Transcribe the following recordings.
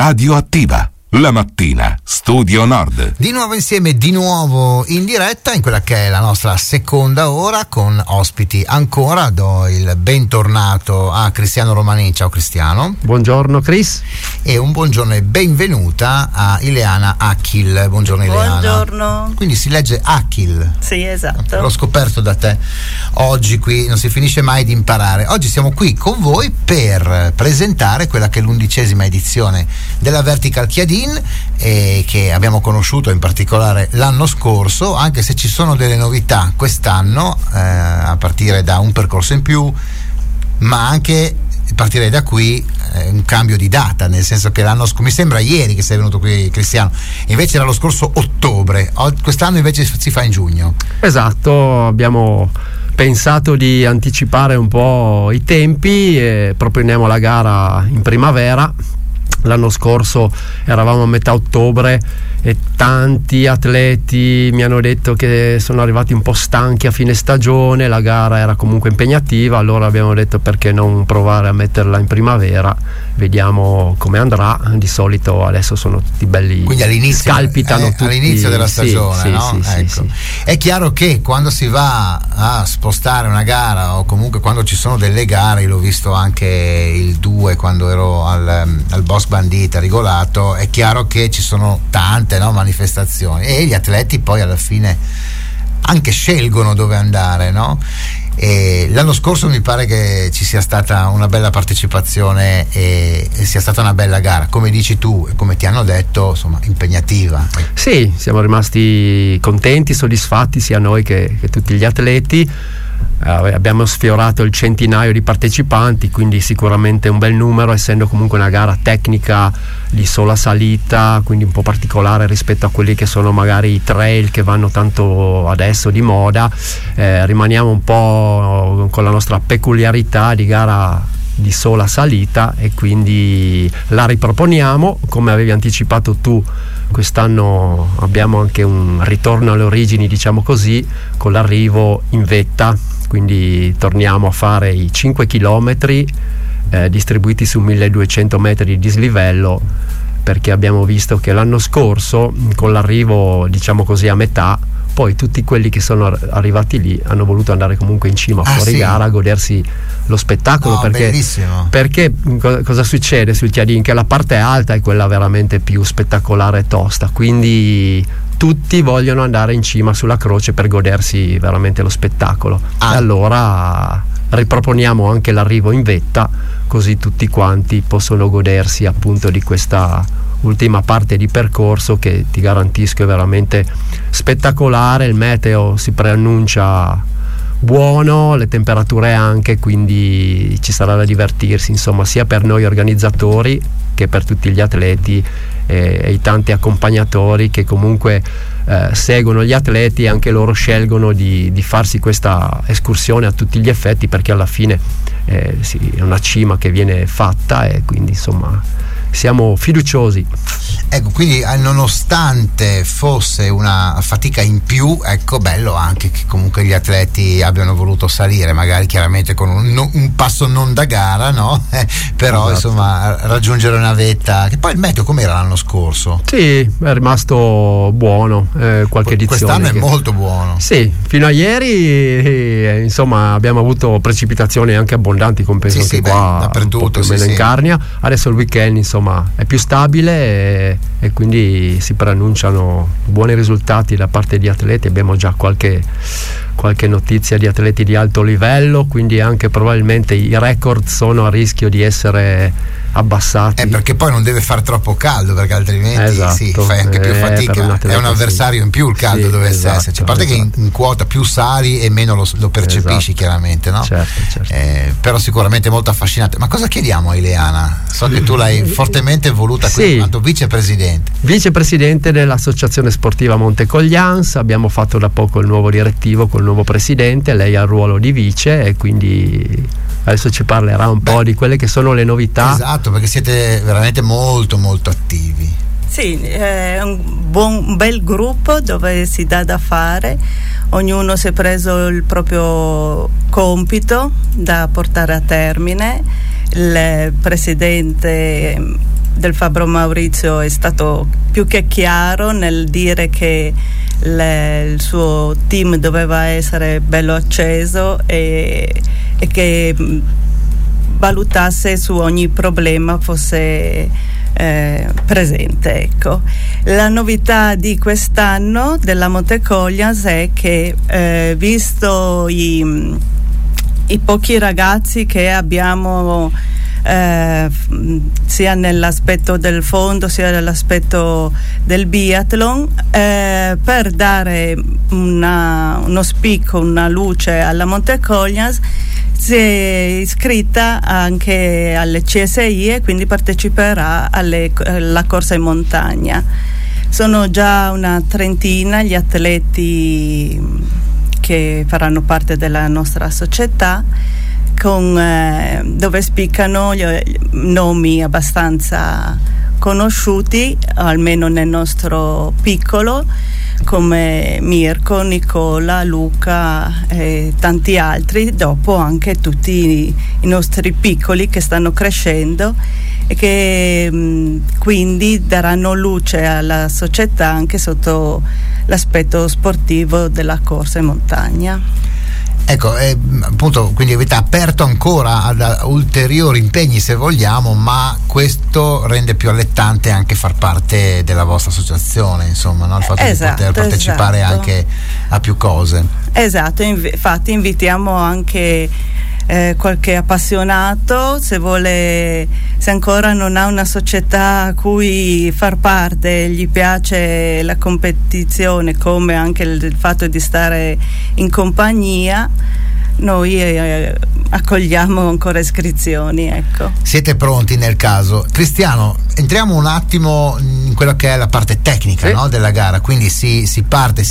Radioattiva. La mattina, Studio Nord. Di nuovo insieme, di nuovo in diretta in quella che è la nostra seconda ora con ospiti ancora. Do il bentornato a Cristiano Romani. Ciao Cristiano. Buongiorno Chris. E un buongiorno e benvenuta a Ileana Achil. Buongiorno Ileana. Buongiorno. Quindi si legge Achil. Sì, esatto. L'ho scoperto da te. Oggi qui non si finisce mai di imparare. Oggi siamo qui con voi per presentare quella che è l'11ª edizione della Vertical Chiadin, che abbiamo conosciuto in particolare l'anno scorso, anche se ci sono delle novità quest'anno, a partire da un percorso in più, ma anche partire da qui un cambio di data, nel senso che mi sembra ieri che sei venuto qui Cristiano, invece era lo scorso ottobre, quest'anno invece si fa in giugno. Esatto, abbiamo pensato di anticipare un po' i tempi e proponiamo la gara in primavera. L'anno scorso eravamo a metà ottobre e tanti atleti mi hanno detto che sono arrivati un po' stanchi a fine stagione, la gara era comunque impegnativa, allora abbiamo detto perché non provare a metterla in primavera, vediamo come andrà. Di solito adesso sono tutti belli, quindi all'inizio, scalpitano tutti all'inizio della stagione, sì, no? Sì, ecco. sì. È chiaro che quando si va a spostare una gara, o comunque quando ci sono delle gare, io l'ho visto anche il 2 quando ero al Boss Bandita Rigolato, è chiaro che ci sono tante manifestazioni e gli atleti poi alla fine anche scelgono dove andare, no? E l'anno scorso mi pare che ci sia stata una bella partecipazione e sia stata una bella gara, come dici tu e come ti hanno detto, insomma, impegnativa. Sì, siamo rimasti contenti, soddisfatti sia noi che tutti gli atleti. Abbiamo sfiorato il centinaio di partecipanti, quindi sicuramente un bel numero, essendo comunque una gara tecnica di sola salita, quindi un po' particolare rispetto a quelli che sono magari i trail che vanno tanto adesso di moda. Rimaniamo un po' con la nostra peculiarità di gara di sola salita e quindi la riproponiamo. Come avevi anticipato tu, quest'anno abbiamo anche un ritorno alle origini, diciamo così, con l'arrivo in vetta, quindi torniamo a fare i 5 chilometri distribuiti su 1200 metri di dislivello, perché abbiamo visto che l'anno scorso con l'arrivo, diciamo così, a metà, poi tutti quelli che sono arrivati lì hanno voluto andare comunque in cima fuori gara a godersi lo spettacolo, perché cosa succede sul Chiadin? Che la parte alta è quella veramente più spettacolare e tosta, quindi tutti vogliono andare in cima sulla croce per godersi veramente lo spettacolo. E allora riproponiamo anche l'arrivo in vetta, così tutti quanti possono godersi appunto di questa ultima parte di percorso che ti garantisco è veramente spettacolare. Il meteo si preannuncia buono, le temperature anche, quindi ci sarà da divertirsi, insomma, sia per noi organizzatori che per tutti gli atleti e i tanti accompagnatori che comunque seguono gli atleti e anche loro scelgono di farsi questa escursione a tutti gli effetti, perché alla fine è una cima che viene fatta e quindi insomma siamo fiduciosi. Ecco, quindi nonostante fosse una fatica in più, ecco, bello anche che comunque gli atleti abbiano voluto salire, magari chiaramente con un passo non da gara, no? Però esatto. Insomma, raggiungere una vetta. Che poi il meteo com'era l'anno scorso? Sì, è rimasto buono, qualche edizione. Quest'anno è molto buono. Sì, fino a ieri insomma abbiamo avuto precipitazioni anche abbondanti, compenso anche qua dappertutto, un po' più o meno in Carnia. Adesso il weekend insomma è più stabile e quindi si preannunciano buoni risultati da parte di atleti. Abbiamo già qualche notizia di atleti di alto livello, quindi anche probabilmente i record sono a rischio di essere abbassati. Perché poi non deve far troppo caldo, perché altrimenti fai anche più fatica. È un avversario in più il caldo, dovesse esserci. A parte che in quota più sali e meno lo percepisci, chiaramente, no? Certo. Però sicuramente molto affascinante. Ma cosa chiediamo a Ileana? So che tu l'hai fortemente voluta qui, quanto vicepresidente dell'Associazione Sportiva Montecoglians. Abbiamo fatto da poco il nuovo direttivo col nuovo presidente, lei ha il ruolo di vice e quindi adesso ci parlerà un po' di quelle che sono le novità. Esatto, perché siete veramente molto molto attivi. Sì, è un bel gruppo dove si dà da fare, ognuno si è preso il proprio compito da portare a termine. Il presidente del Fabbro Maurizio è stato più che chiaro nel dire che il suo team doveva essere bello acceso e che valutasse su ogni problema fosse presente, ecco. La novità di quest'anno della Montecoglians è che visto i pochi ragazzi che abbiamo sia nell'aspetto del fondo sia nell'aspetto del biathlon, per dare uno spicco, una luce alla Montecoglians, si è iscritta anche alle CSI e quindi parteciperà alla corsa in montagna. Sono già una trentina gli atleti che faranno parte della nostra società, dove spiccano nomi abbastanza conosciuti, almeno nel nostro piccolo, come Mirko, Nicola, Luca e tanti altri, dopo anche tutti i nostri piccoli che stanno crescendo e che quindi daranno luce alla società anche sotto l'aspetto sportivo della corsa in montagna. Ecco, appunto, quindi avete aperto ancora ad ulteriori impegni, se vogliamo, ma questo rende più allettante anche far parte della vostra associazione, insomma, no? Il fatto di poter partecipare anche a più cose. Esatto, infatti invitiamo anche qualche appassionato, se ancora non ha una società a cui far parte, gli piace la competizione come anche il fatto di stare in compagnia, noi accogliamo ancora iscrizioni, ecco. Siete pronti nel caso. Cristiano, entriamo un attimo in quella che è la parte tecnica, sì, no, della gara, quindi si parte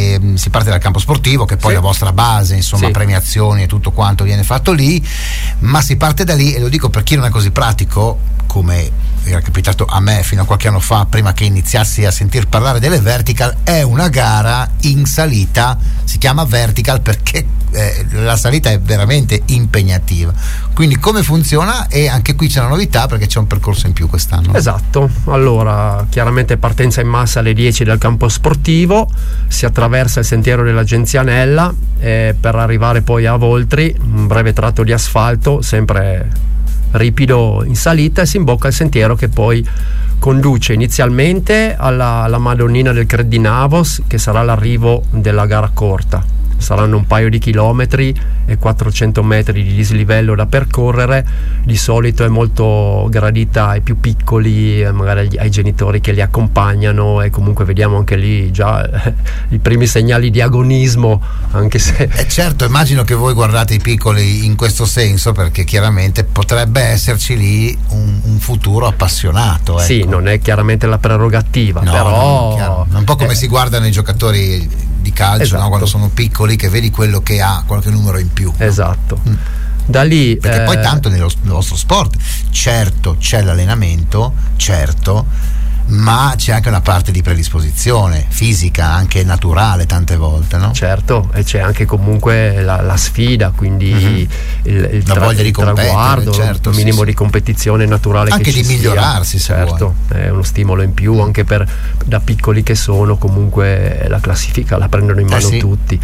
dal campo sportivo, che poi è la vostra base, insomma, premiazioni e tutto quanto viene fatto lì, ma si parte da lì, e lo dico per chi non è così pratico, come era capitato a me fino a qualche anno fa, prima che iniziassi a sentir parlare delle vertical. È una gara in salita, si chiama vertical perché la salita è veramente impegnativa. Quindi come funziona? E anche qui c'è una novità, perché c'è un percorso in più quest'anno. Esatto, allora chiaramente partenza in massa alle 10 dal campo sportivo, si attraversa il sentiero della Genzianella per arrivare poi a Voltri, un breve tratto di asfalto sempre ripido in salita, e si imbocca il sentiero che poi conduce inizialmente alla Madonnina del Credinavos, che sarà l'arrivo della gara corta. Saranno un paio di chilometri e 400 metri di dislivello da percorrere. Di solito è molto gradita ai più piccoli, magari ai genitori che li accompagnano, e comunque vediamo anche lì già i primi segnali di agonismo, anche se certo, immagino che voi guardate i piccoli in questo senso, perché chiaramente potrebbe esserci lì un futuro appassionato, ecco. Sì, non è chiaramente la prerogativa, no, però no, è un po' come si guardano i giocatori di calcio, esatto, no? Quando sono piccoli, che vedi quello che ha qualche numero in più, no? Esatto. Da lì, perché poi tanto nel vostro sport certo c'è l'allenamento, certo, ma c'è anche una parte di predisposizione fisica, anche naturale tante volte, no? Certo, e c'è anche comunque la sfida, quindi la voglia di competere, traguardo, certo, un minimo di competizione naturale, anche che di migliorarsi, certo, è uno stimolo in più, anche da piccoli che sono, comunque la classifica la prendono in mano tutti.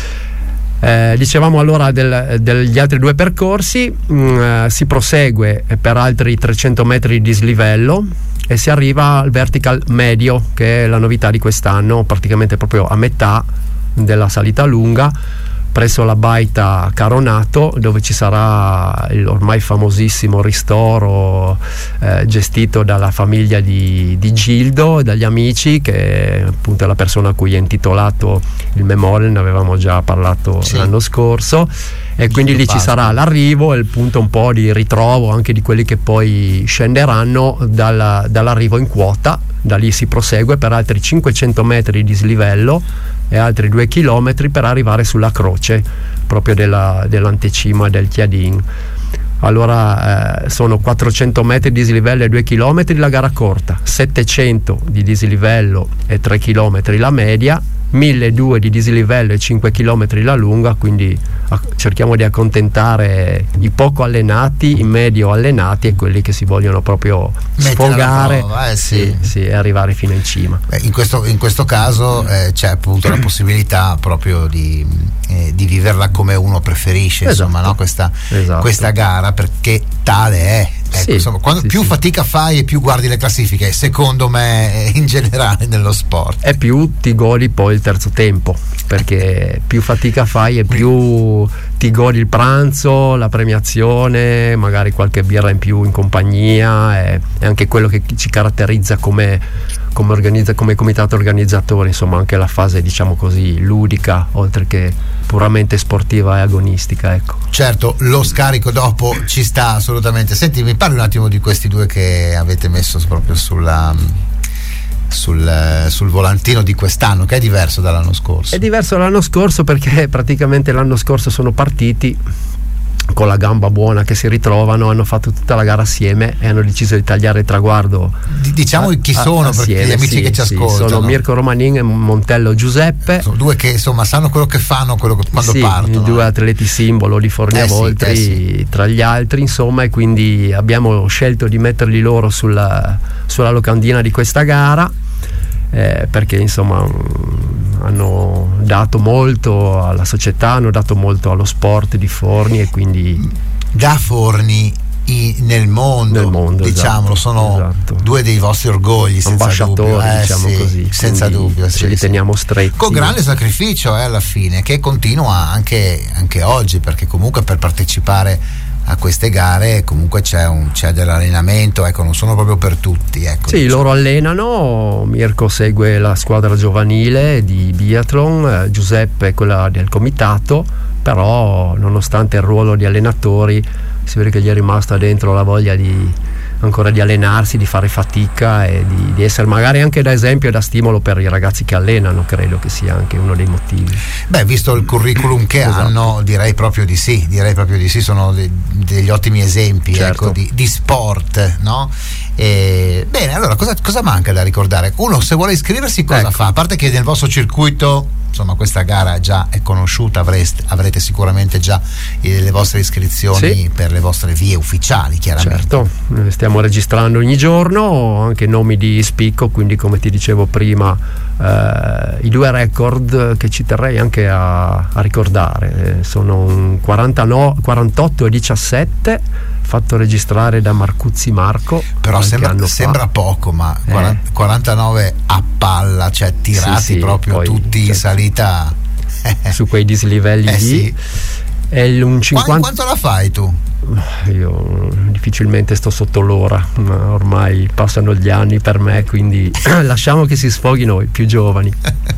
Dicevamo allora degli altri due percorsi, si prosegue per altri 300 metri di dislivello e si arriva al vertical medio, che è la novità di quest'anno, praticamente proprio a metà della salita lunga, presso la baita Caronato, dove ci sarà il ormai famosissimo ristoro gestito dalla famiglia di Gildo e dagli amici, che appunto è la persona a cui è intitolato il memorial, ne avevamo già parlato l'anno scorso, e quindi lì ci sarà l'arrivo e il punto un po' di ritrovo anche di quelli che poi scenderanno dall'arrivo in quota. Da lì si prosegue per altri 500 metri di dislivello e altri 2 chilometri per arrivare sulla croce proprio dell'antecima del Chiadin. Allora sono 400 metri di dislivello e 2 chilometri la gara corta, 700 di dislivello e 3 chilometri la media, 1.200 di dislivello e 5 km la lunga, quindi cerchiamo di accontentare i poco allenati, i medio allenati e quelli che si vogliono proprio sfogare prova, sì, e arrivare fino in cima. In questo caso c'è appunto la possibilità proprio di viverla come uno preferisce, insomma, no? Questa gara, perché tale è. Ecco, insomma, quando più fatica fai e più guardi le classifiche, secondo me, in generale nello sport, e più ti godi poi il terzo tempo, perché più fatica fai e più ti godi il pranzo, la premiazione, magari qualche birra in più in compagnia, è anche quello che ci caratterizza come comitato organizzatore, insomma, anche la fase, diciamo così, ludica, oltre che puramente sportiva e agonistica, ecco. Certo, lo scarico dopo ci sta assolutamente. Senti, mi parli un attimo di questi due che avete messo proprio sul volantino di quest'anno, che è diverso dall'anno scorso. È diverso dall'anno scorso perché praticamente l'anno scorso sono partiti con la gamba buona, che si ritrovano, hanno fatto tutta la gara assieme e hanno deciso di tagliare il traguardo. Diciamo chi sono, assieme, perché gli amici che ci ascoltano. Sono Mirko Romanin e Montello Giuseppe. Sono due che insomma sanno quello che fanno, quando partono. I due atleti simbolo di Fornia Voltri tra gli altri, insomma, e quindi abbiamo scelto di metterli loro sulla locandina di questa gara. Perché insomma hanno dato molto alla società, hanno dato molto allo sport di Forni, e quindi da Forni nel mondo diciamolo, sono due dei vostri orgogli, senza ambasciatori, dubbio, diciamo così, senza dubbio, ce li teniamo stretti, con grande sacrificio alla fine, che continua anche oggi, perché comunque per partecipare a queste gare comunque c'è dell'allenamento, ecco, non sono proprio per tutti, ecco. Sì, loro allenano, Mirko segue la squadra giovanile di biathlon, Giuseppe è quella del comitato, però nonostante il ruolo di allenatori si vede che gli è rimasta dentro la voglia ancora di allenarsi, di fare fatica e di essere magari anche da esempio e da stimolo per i ragazzi che allenano. Credo che sia anche uno dei motivi. Beh, visto il curriculum che hanno, direi proprio di sì, sono degli ottimi esempi, certo. Ecco, di sport, no? Bene, allora cosa manca da ricordare? Uno, se vuole iscriversi, cosa fa? A parte che nel vostro circuito, insomma, questa gara già è conosciuta, avrete sicuramente già le vostre iscrizioni per le vostre vie ufficiali, chiaramente. Certo, stiamo registrando ogni giorno anche nomi di spicco, quindi come ti dicevo prima i due record che ci terrei anche a ricordare sono un 48 e 17 fatto registrare da Marcuzzi Marco, però sembra poco, ma 49 a palla, cioè tirati proprio poi, tutti in salita su quei dislivelli lì. È un 50. Quanto la fai tu? Io difficilmente sto sotto l'ora, ma ormai passano gli anni per me, quindi lasciamo che si sfoghino i più giovani.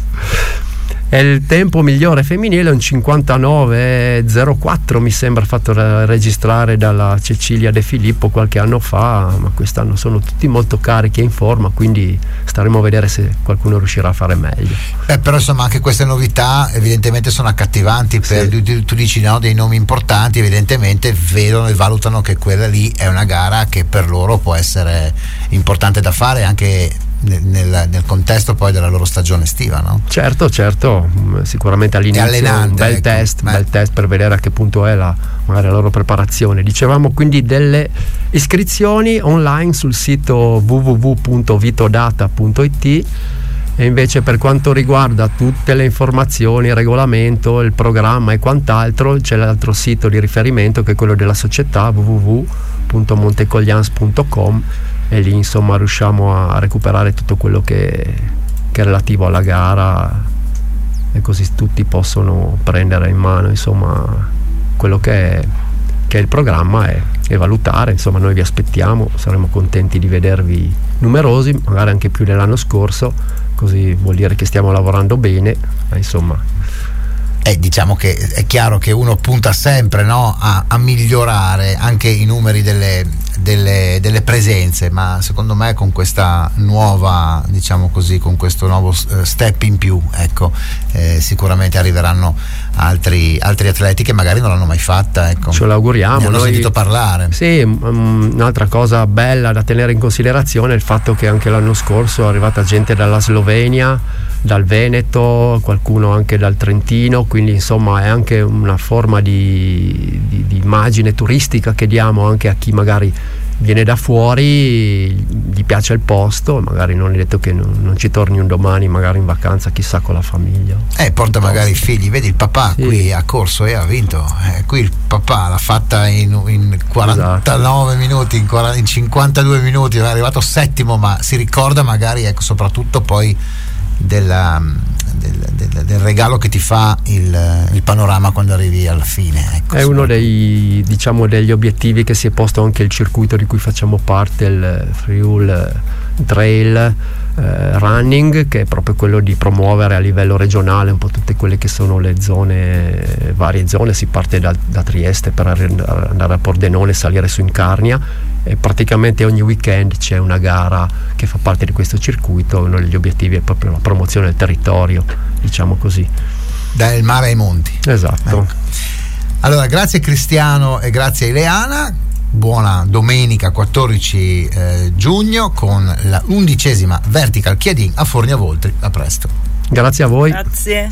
E il tempo migliore femminile è un 59,04, mi sembra, fatto registrare dalla Cecilia De Filippo qualche anno fa, ma quest'anno sono tutti molto carichi e in forma, quindi staremo a vedere se qualcuno riuscirà a fare meglio. Però insomma anche queste novità evidentemente sono accattivanti, tu dici dei nomi importanti, evidentemente vedono e valutano che quella lì è una gara che per loro può essere importante da fare anche nel contesto poi della loro stagione estiva, no? Certo, sicuramente all'inizio un bel test per vedere a che punto è magari la loro preparazione. Dicevamo quindi delle iscrizioni online sul sito www.vitodata.it, e invece per quanto riguarda tutte le informazioni, il regolamento, il programma e quant'altro, c'è l'altro sito di riferimento che è quello della società, www.montecoglians.com, e lì insomma riusciamo a recuperare tutto quello che è relativo alla gara, e così tutti possono prendere in mano insomma quello che è il programma e valutare. Insomma, noi vi aspettiamo, saremo contenti di vedervi numerosi, magari anche più dell'anno scorso, così vuol dire che stiamo lavorando bene, insomma. Diciamo che è chiaro che uno punta sempre, no, a migliorare anche i numeri delle delle presenze, ma secondo me con questa nuova, diciamo così, con questo nuovo step in più, ecco, sicuramente arriveranno altri atleti che magari non l'hanno mai fatta, ecco. Ce l'auguriamo. Ne hanno sentito parlare. Sì, un'altra cosa bella da tenere in considerazione è il fatto che anche l'anno scorso è arrivata gente dalla Slovenia, dal Veneto, qualcuno anche dal Trentino, quindi insomma è anche una forma di immagine turistica che diamo anche a chi magari viene da fuori, gli piace il posto, magari non è detto che non ci torni un domani magari in vacanza, chissà, con la famiglia. Porta magari i figli, vedi il papà qui ha corso e ha vinto, qui il papà l'ha fatta in 49 minuti, in 52 minuti, è arrivato settimo, ma si ricorda magari, ecco, soprattutto poi del regalo che ti fa il panorama quando arrivi alla fine, ecco. È uno dei, diciamo, degli obiettivi che si è posto anche il circuito di cui facciamo parte, il Friul Trail Running, che è proprio quello di promuovere a livello regionale un po' tutte quelle che sono le zone, varie zone. Si parte da Trieste per andare a Pordenone, salire su Incarnia, e praticamente ogni weekend c'è una gara che fa parte di questo circuito. Uno degli obiettivi è proprio la promozione del territorio, diciamo così, dal mare ai monti. Esatto. Ecco. Allora, grazie Cristiano e grazie Ileana. Buona domenica 14 giugno con la 11ª Vertical Chiadin a Fornia Voltri. A presto. Grazie a voi. Grazie.